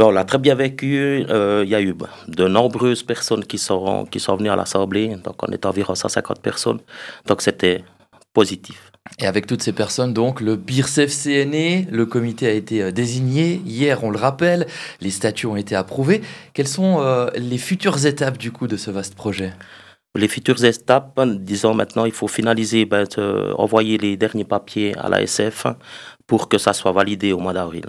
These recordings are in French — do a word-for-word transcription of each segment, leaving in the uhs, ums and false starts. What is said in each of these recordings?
Ben, on l'a très bien vécu. Euh, il y a eu ben, de nombreuses personnes qui sont, qui sont venues à l'Assemblée. Donc, on est environ cent cinquante personnes. Donc, c'était positif. Et avec toutes ces personnes, donc, le BIRCEF est né, le comité a été euh, désigné. Hier, on le rappelle, les statuts ont été approuvés. Quelles sont euh, les futures étapes, du coup, de ce vaste projet? Les futures étapes, disons maintenant, il faut finaliser, ben, euh, envoyer les derniers papiers à l'A S F pour que ça soit validé au mois d'avril.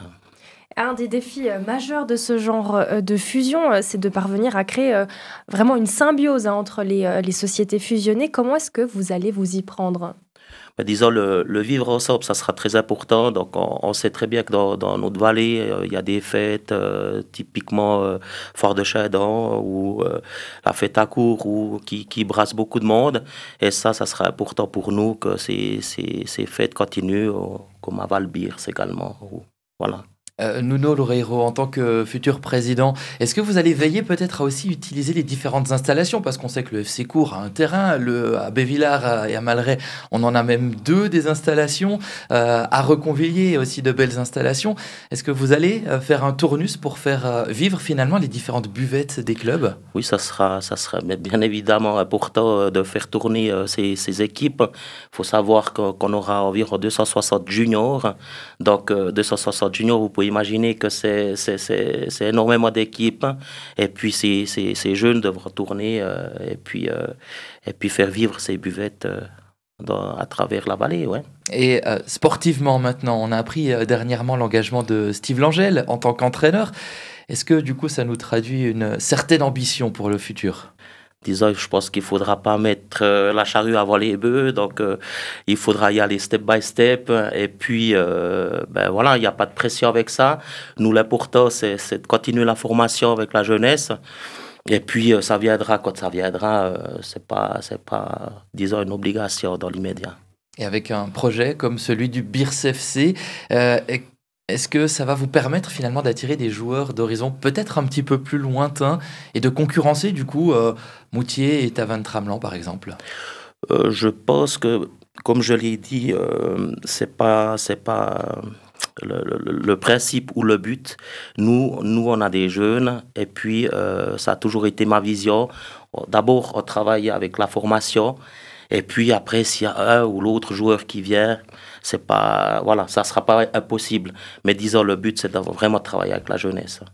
Un des défis euh, majeurs de ce genre euh, de fusion, euh, c'est de parvenir à créer euh, vraiment une symbiose hein, entre les, euh, les sociétés fusionnées. Comment est-ce que vous allez vous y prendre? Ben, disons, le, le vivre ensemble, ça sera très important. Donc, on, on sait très bien que dans, dans notre vallée, euh, il y a des fêtes, euh, typiquement euh, Fort de Chadon ou euh, la fête à Cour, ou, qui, qui brasse beaucoup de monde. Et ça, ça sera important pour nous que ces, ces, ces fêtes continuent, euh, comme à Valbir également. Ou- voilà. Euh, Nuno Loureiro, en tant que futur président, est-ce que vous allez veiller peut-être à aussi utiliser les différentes installations? Parce qu'on sait que le F C Court a un terrain, le, à Bévillars à- et à Malray, on en a même deux des installations, euh, à Reconvilier aussi de belles installations. Est-ce que vous allez euh, faire un tournus pour faire euh, vivre finalement les différentes buvettes des clubs? Oui, ça sera, ça sera mais bien évidemment important euh, de faire tourner euh, ces, ces équipes. Il faut savoir qu'on qu'on aura environ deux cent soixante juniors. Donc, euh, deux cent soixante juniors, vous pouvez imaginer que c'est, c'est, c'est, c'est énormément d'équipes. Et puis, ces, ces, ces jeunes devront tourner euh, et, puis, euh, et puis faire vivre ces buvettes euh, dans- à travers la vallée. Ouais. Et euh, sportivement maintenant, on a appris euh, dernièrement l'engagement de Steve Langel en tant qu'entraîneur. Est-ce que du coup ça nous traduit une certaine ambition pour le futur? Disons, je pense qu'il faudra pas mettre euh, la charrue avant les bœufs, donc euh, il faudra y aller step by step. Et puis, euh, ben voilà, il n'y a pas de pression avec ça. Nous, l'important, c'est, c'est de continuer la formation avec la jeunesse. Et puis, euh, ça viendra quand ça viendra. Euh, c'est pas, c'est pas, disons, une obligation dans l'immédiat. Et avec un projet comme celui du BIRCEF, euh, est-ce que ça va vous permettre finalement d'attirer des joueurs d'horizons peut-être un petit peu plus lointains et de concurrencer du coup euh, Moutier et Tavannes-Tramelan par exemple? Euh, je pense que, comme je l'ai dit, euh, c'est pas, c'est pas le, le- le principe ou le but. Nous, nous, on a des jeunes, et puis euh, ça a toujours été ma vision. D'abord, on travaille avec la formation, et puis après, s'il y a un ou l'autre joueur qui vient, c'est pas, voilà, ça sera pas impossible. Mais disons, le but, c'est de vraiment travailler avec la jeunesse.